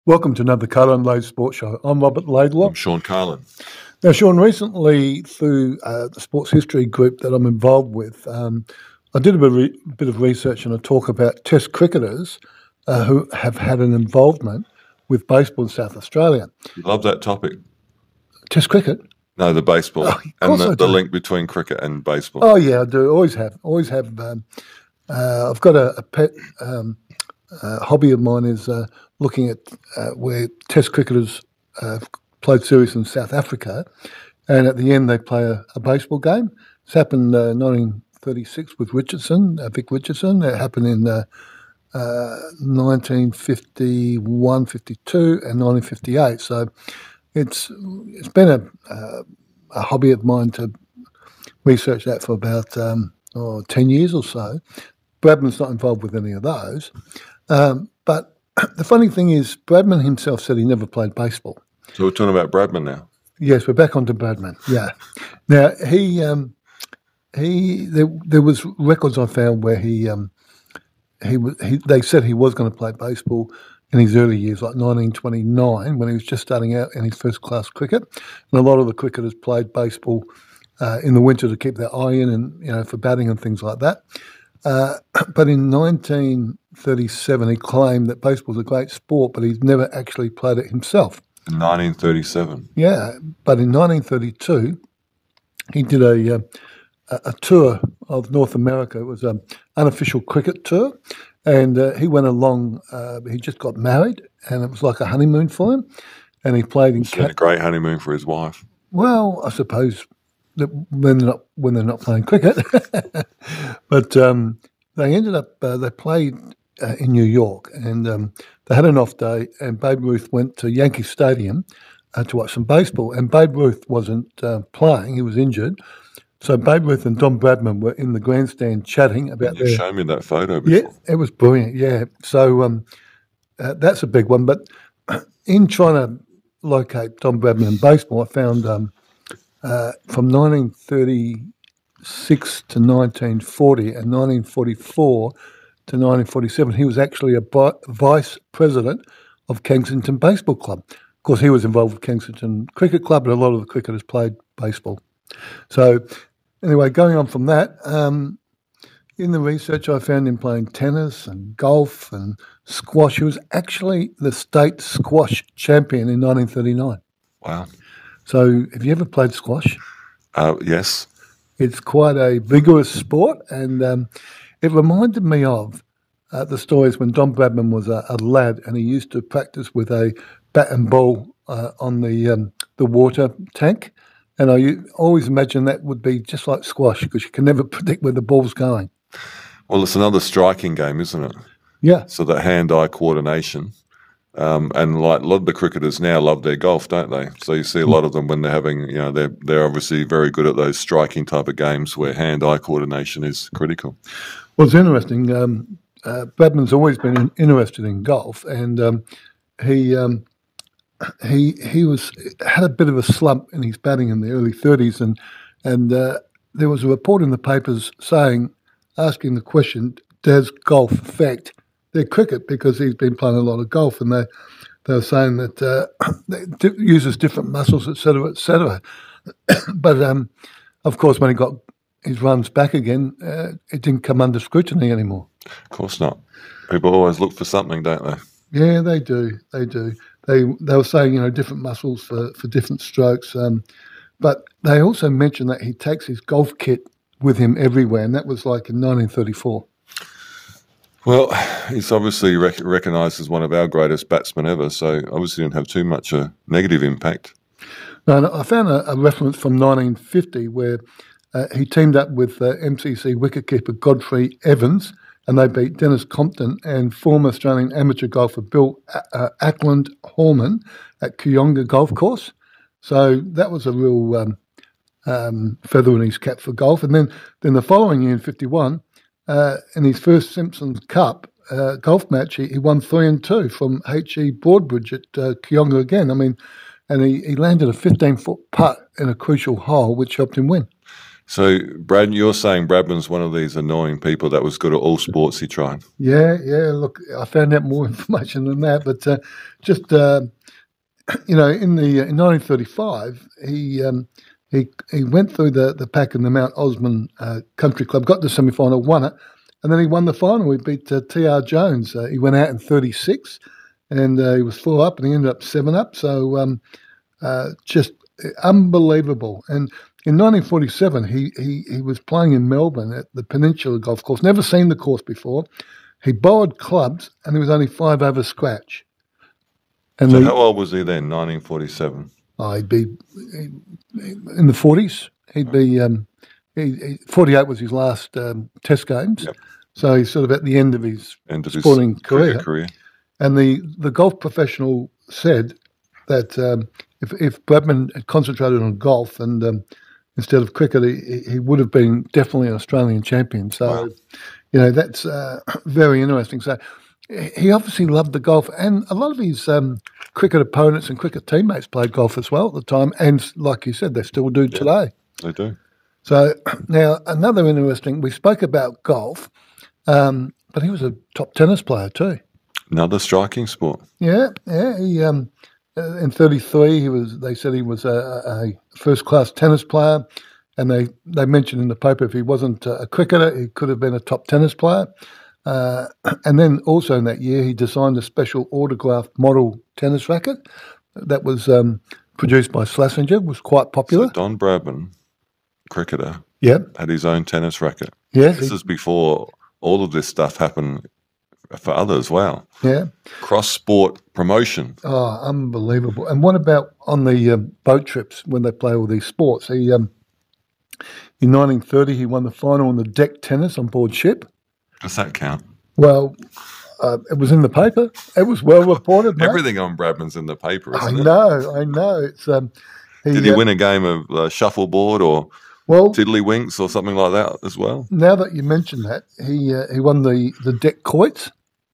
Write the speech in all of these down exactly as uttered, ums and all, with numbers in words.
Welcome to another Carlin and Laidlaw Sports Show. I'm Robert Laidlaw. I'm Sean Carlin. Now, Sean, recently through uh, the sports history group that I'm involved with, um, I did a bit of, re- bit of research and a talk about Test cricketers uh, who have had an involvement with baseball in South Australia. You love that topic. Test cricket? No, the baseball Oh, of and course I the, do. the link between cricket and baseball. Oh, yeah, I do. Always have. Always have. Um, uh, I've got a, a pet um, uh, hobby of mine is uh, looking at uh, where Test cricketers uh, played series in South Africa, and at the end they play a, a baseball game. It's happened in uh, nineteen thirty-six with Richardson, uh, Vic Richardson. It happened in uh, uh, nineteen fifty-one, fifty-two, and nineteen fifty-eight. So it's it's been a, uh, a hobby of mine to research that for about um, oh, ten years or so. Bradman's not involved with any of those. Um, but the funny thing is, Bradman himself said he never played baseball. So we're talking about Bradman now. Yes, we're back onto Bradman. Yeah. Now he um, he there, there was records I found where he um, he, was, he they said he was going to play baseball in his early years, like nineteen twenty-nine, when he was just starting out in his first class cricket, and a lot of the cricketers played baseball uh, in the winter to keep their eye in and you know for batting and things like that. Uh, but in nineteen thirty-seven, he claimed that baseball was a great sport, but he'd never actually played it himself. In nineteen thirty-seven. Yeah, but in nineteen thirty-two, he did a uh, a tour of North America. It was an unofficial cricket tour, and uh, he went along. Uh, he just got married, and it was like a honeymoon for him. And he played in. It's been a great honeymoon for his wife. Well, I suppose that when they're not when they're not playing cricket, but um, they ended up uh, they played uh, in New York, and um, they had an off day, and Babe Ruth went to Yankee Stadium uh, to watch some baseball, and Babe Ruth wasn't uh, playing; he was injured. So Babe Ruth and Don Bradman were in the grandstand chatting about. You their, showed me that photo before. Yeah, it was brilliant. Yeah, so um, uh, that's a big one. But in trying to locate Don Bradman in baseball, I found. Um, Uh, from nineteen thirty-six to nineteen forty and nineteen forty-four to nineteen forty-seven, he was actually a bi- vice president of Kensington Baseball Club. Of course, he was involved with Kensington Cricket Club, but a lot of the cricketers played baseball. So, anyway, going on from that, um, in the research I found him playing tennis and golf and squash. He was actually the state squash champion in nineteen thirty-nine. Wow. So, have you ever played squash? Uh, yes. It's quite a vigorous sport, and um, it reminded me of uh, the stories when Don Bradman was a, a lad, and he used to practice with a bat and ball uh, on the um, the water tank. And I u- always imagine that would be just like squash, because you can never predict where the ball's going. Well, it's another striking game, isn't it? Yeah. So that hand-eye coordination. Um, and like a lot of the cricketers now love their golf, don't they? So you see a lot of them when they're having, you know, they're they're obviously very good at those striking type of games where hand-eye coordination is critical. Well, it's interesting. Um, uh, Bradman's always been in, interested in golf, and um, he um, he he was had a bit of a slump in his batting in the early thirties, and and uh, there was a report in the papers saying, asking the question, does golf affect their cricket, because he's been playing a lot of golf, and they they were saying that uh, it uses different muscles, et cetera, et cetera. But um, of course, when he got his runs back again, uh, it didn't come under scrutiny anymore. Of course not. People always look for something, don't they? Yeah, they do. They do. They they were saying you know different muscles for for different strokes, um, but they also mentioned that he takes his golf kit with him everywhere, and that was like in nineteen thirty-four. Well, he's obviously rec- recognised as one of our greatest batsmen ever, so obviously didn't have too much a negative impact. No, no, I found a, a reference from nineteen fifty where uh, he teamed up with uh, M C C wicketkeeper Godfrey Evans, and they beat Dennis Compton and former Australian amateur golfer Bill uh, Ackland Horman at Kooyonga Golf Course. So that was a real um, um, feather in his cap for golf. And then, then the following year in fifty-one, Uh, in his first Simpsons Cup uh, golf match, he, he won three and two from H E Broadbridge at uh, Kooyonga again. I mean, and he, he landed a fifteen-foot putt in a crucial hole, which helped him win. So, Brad, you're saying Bradman's one of these annoying people that was good at all sports he tried. Yeah, yeah. Look, I found out more information than that, but uh, just uh, you know, in the in nineteen thirty-five, he um, he he went through the, the pack in the Mount Osmond uh, Country Club, got to the semi final, won it, and then he won the final. He beat uh, T R Jones. Uh, he went out in thirty-six, and uh, he was four up, and he ended up seven up. So um, uh, just unbelievable. And in nineteen forty-seven, he, he he was playing in Melbourne at the Peninsula Golf Course. Never seen the course before. He borrowed clubs, and he was only five over scratch. And So, the, how old was he then? nineteen forty-seven. oh, he'd be in the forties. He'd be um, he, he, forty-eight was his last um, Test games. Yep. So he's sort of at the end of his End of sporting his career. cricket career. And the, the golf professional said that um, if if Bradman had concentrated on golf and um, instead of cricket, he, he would have been definitely an Australian champion. So, Wow. you know, that's uh, very interesting. So he obviously loved the golf, and a lot of his um, cricket opponents and cricket teammates played golf as well at the time. And like you said, they still do Yeah. today. They do. So now another interesting, we spoke about golf, um, but he was a top tennis player too. Another striking sport. Yeah, yeah. He um, uh, in thirty-three, he was. They said he was a, a first-class tennis player, and they, they mentioned in the paper if he wasn't a cricketer, he could have been a top tennis player. Uh, and then also in that year, he designed a special autographed model tennis racket that was um, produced by Schlesinger. Was quite popular. So Don Bradman, cricketer, Yeah. had his own tennis racket. Yes. This he- is before all of this stuff happened for others. Wow. yeah. Cross-sport promotion. Oh, unbelievable! And what about on the um, boat trips when they play all these sports? He um, in nineteen thirty, he won the final in the deck tennis on board ship. Does that count? Well, uh, it was in the paper. It was well reported. Mate. Everything on Bradman's in the paper, I isn't it? know, I know. It's um, he, Did he uh, win a game of uh, shuffleboard or Well, tiddlywinks or something like that as well? now that you mention that, he uh, he won the the deck quoits,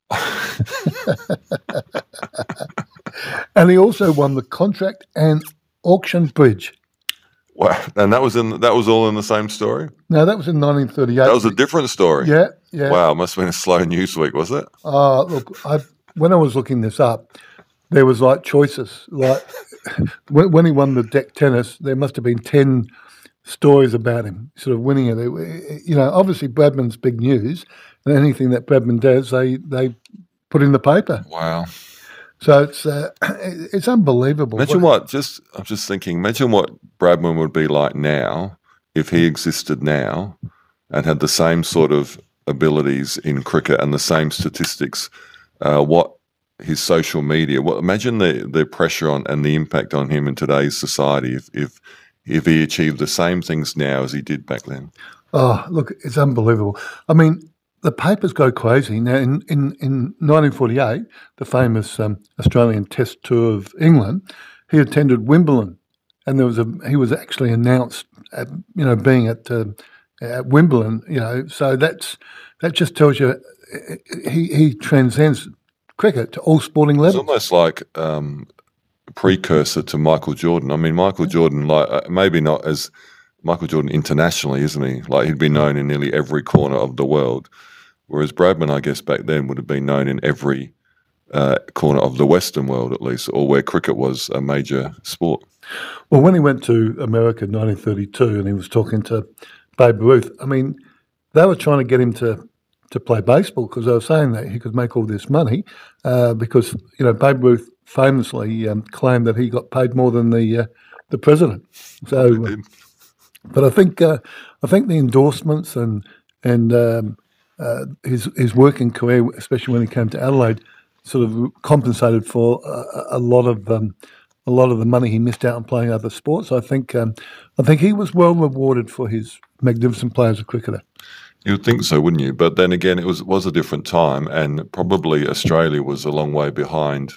and he also won the contract and auction bridge. Wow. And that was in that was all in the same story? Now that was in nineteen thirty-eight. That was a different story. yeah, yeah. Wow, it must have been a slow news week, was it? Uh, look, I, when I was looking this up, there was like choices. Like when, when he won the deck tennis, there must have been ten stories about him sort of winning it. It- You know, obviously Bradman's big news, and anything that Bradman does, they they put in the paper. Wow. So it's uh, it's unbelievable. Imagine what just I'm just thinking, imagine what Bradman would be like now if he existed now and had the same sort of abilities in cricket and the same statistics, uh, what his social media, what imagine the, the pressure on and the impact on him in today's society if, if if he achieved the same things now as he did back then. Oh, look, it's unbelievable. I mean, the papers go crazy. Now, in, in, in nineteen forty-eight, the famous um, Australian Test Tour of England, he attended Wimbledon, and there was a he was actually announced, at, you know, being at uh, at Wimbledon. You know, so that's that just tells you uh, he he transcends cricket to all sporting It's levels. almost like um, a precursor to Michael Jordan. I mean, Michael Jordan, like uh, maybe not as Michael Jordan internationally, isn't he? Like he'd be known in nearly every corner of the world. Whereas Bradman, I guess, back then would have been known in every uh, corner of the Western world, at least, or where cricket was a major sport. Well, when he went to America in nineteen thirty-two and he was talking to Babe Ruth, I mean, they were trying to get him to, to play baseball because they were saying that he could make all this money uh, because, you know, Babe Ruth famously um, claimed that he got paid more than the uh, the president. So, uh, Did. but I think uh, I think the endorsements and and um, uh, his his working career, especially when he came to Adelaide, sort of compensated for a, a lot of um, a lot of the money he missed out on playing other sports. I think um, I think he was well rewarded for his magnificent play as a cricketer. You would think so, wouldn't you? But then again, it was was a different time, and probably Australia was a long way behind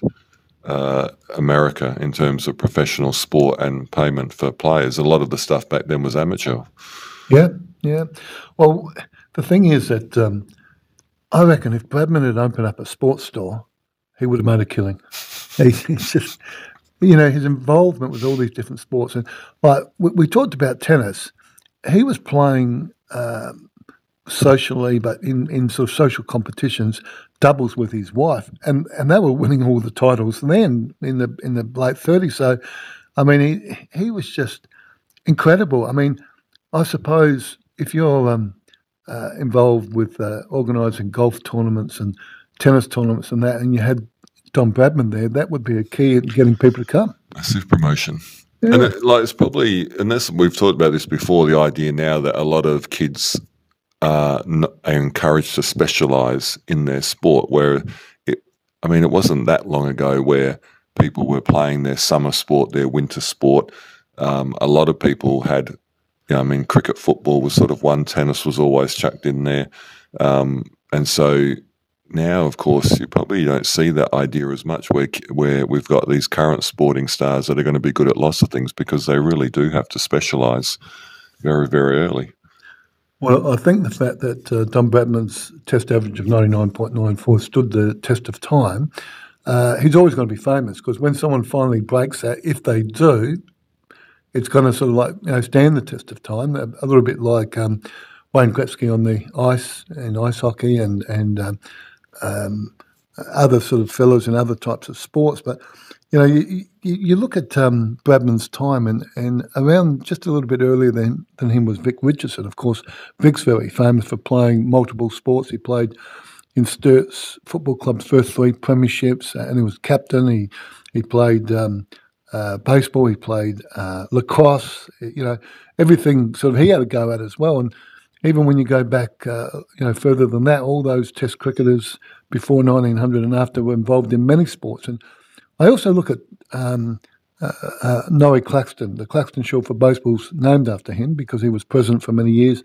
uh, America in terms of professional sport and payment for players. A lot of the stuff back then was amateur. Yeah, yeah. Well, the thing is that um, I reckon if Bradman had opened up a sports store, he would have made a killing. He, he's just, you know, his involvement with all these different sports, and like we, we talked about tennis. he was playing um, socially, but in, in sort of social competitions, doubles with his wife, and, and they were winning all the titles then in the in the late thirties. So, I mean, he he was just incredible. I mean, I suppose if you're um, uh, involved with uh, organising golf tournaments and tennis tournaments and that, and you had Don Bradman there, that would be a key in getting people to come. Massive promotion. Yeah. And it, like it's probably, and this, we've talked about this before, the idea now that a lot of kids are, n- are encouraged to specialise in their sport, where it, I mean, it wasn't that long ago where people were playing their summer sport, their winter sport. Um, a lot of people had, you know, I mean, cricket, football was sort of one, tennis was always chucked in there. Um, and so now, of course, you probably don't see that idea as much where where we've got these current sporting stars that are going to be good at lots of things because they really do have to specialise very, very early. Well, I think the fact that uh, Don Bradman's test average of ninety-nine point nine four stood the test of time, uh, he's always going to be famous because when someone finally breaks that, if they do, it's going to sort of like, you know, stand the test of time, a, a little bit like um, Wayne Gretzky on the ice in ice hockey and, and um, Um, other sort of fellows in other types of sports. But, you know, you, you, you look at um, Bradman's time and, and around just a little bit earlier than, than him was Vic Richardson. Of course, Vic's very famous for playing multiple sports. He played in Sturt's Football Club's first three premierships and he was captain. He, he played um, uh, baseball. He played uh, lacrosse. You know, everything sort of he had a go at as well. And even when you go back, uh, you know, further than that, all those Test cricketers before nineteen hundred and after were involved in many sports. And I also look at um, uh, uh, Norrie Claxton. The Claxton Shield for baseball's named after him because he was president for many years.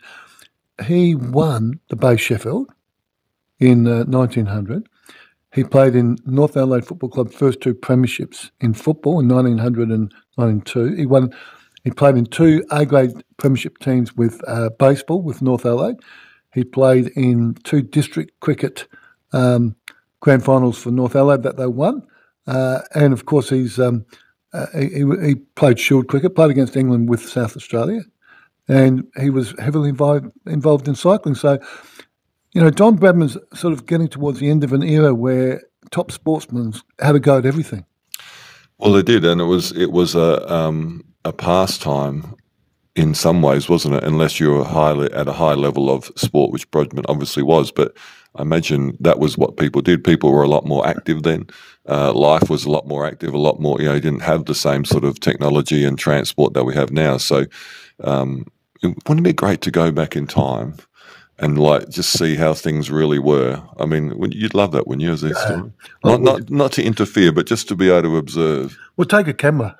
He won the Bay Sheffield in uh, nineteen hundred. He played in North Adelaide Football Club's first two premierships in football in nineteen hundred and nineteen oh two. He won. He played in two A-grade premiership teams with uh, baseball with North Adelaide. He played in two district cricket um, grand finals for North Adelaide that they won. Uh, and, of course, he's um, uh, he, he played Shield cricket, played against England with South Australia, and he was heavily involved, involved in cycling. So, you know, Don Bradman's sort of getting towards the end of an era where top sportsmen had a go at everything. Well, they did, and it was it was a um, a pastime in some ways, wasn't it? Unless you were highly at a high level of sport, which Bradman obviously was. But I imagine that was what people did. People were a lot more active then. Uh, life was a lot more active, a lot more. You know, you didn't have the same sort of technology and transport that we have now. So, um, it, wouldn't it be great to go back in time and like just see how things really were? I mean, you'd love that, wouldn't you, as a historian? Yeah. Not, not, not to interfere, but just to be able to observe. Well, take a camera.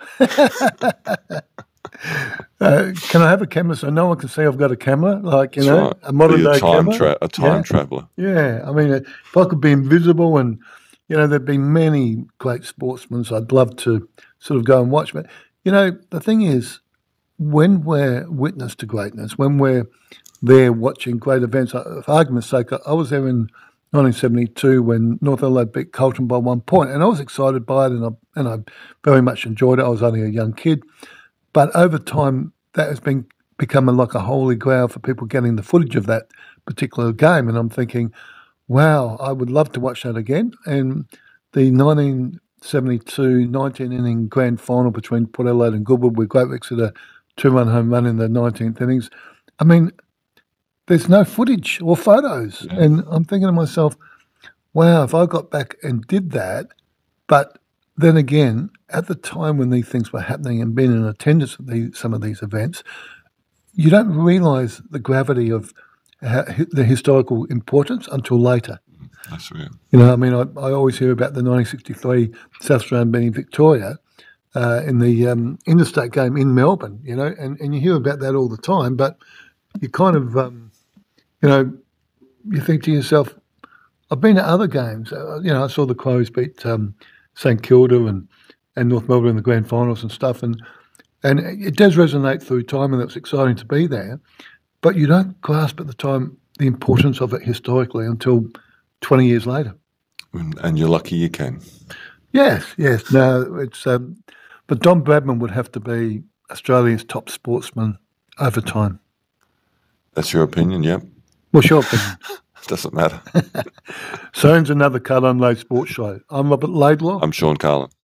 uh, can I have a camera so no one can see I've got a camera? Like, you That's know, right. a modern Be a day time camera. tra- a time yeah. traveller. Yeah, I mean, if I could be invisible and, you know, there'd be many great sportsmen so I'd love to sort of go and watch. But, you know, the thing is, when we're witness to greatness, when we're there watching great events, for argument's sake, I was there in nineteen seventy-two when North Adelaide beat Carlton by one point, and I was excited by it, and I, and I very much enjoyed it. I was only a young kid. But over time, that has been becoming like a holy grail for people getting the footage of that particular game. And I'm thinking, wow, I would love to watch that again. And the nineteen seventy-two nineteen-inning grand final between Port Adelaide and Goodwood, where Great Rex had a two-run home run in the nineteenth innings. I mean, there's no footage or photos. Yeah. And I'm thinking to myself, wow, if I got back and did that, but then again, at the time when these things were happening and being in attendance at these, some of these events, you don't realise the gravity of how, the historical importance until later. That's right. You know, I mean, I, I always hear about the nineteen sixty-three South Australian beating Victoria uh, in the um, interstate game in Melbourne, you know, and, and you hear about that all the time, but you kind of, um, you know, you think to yourself, I've been to other games. Uh, you know, I saw the Crows beat um, St Kilda and, and North Melbourne in the grand finals and stuff, and and it does resonate through time, and it's exciting to be there, but you don't grasp at the time the importance of it historically until twenty years later. And you're lucky you can. Yes, yes. No, it's um, but Don Bradman would have to be Australia's top sportsman over time. That's your opinion, yep. What's your opinion? Doesn't matter. So ends another Cut Unload Sports Show. I'm Robert Laidlaw. I'm Sean Carlin.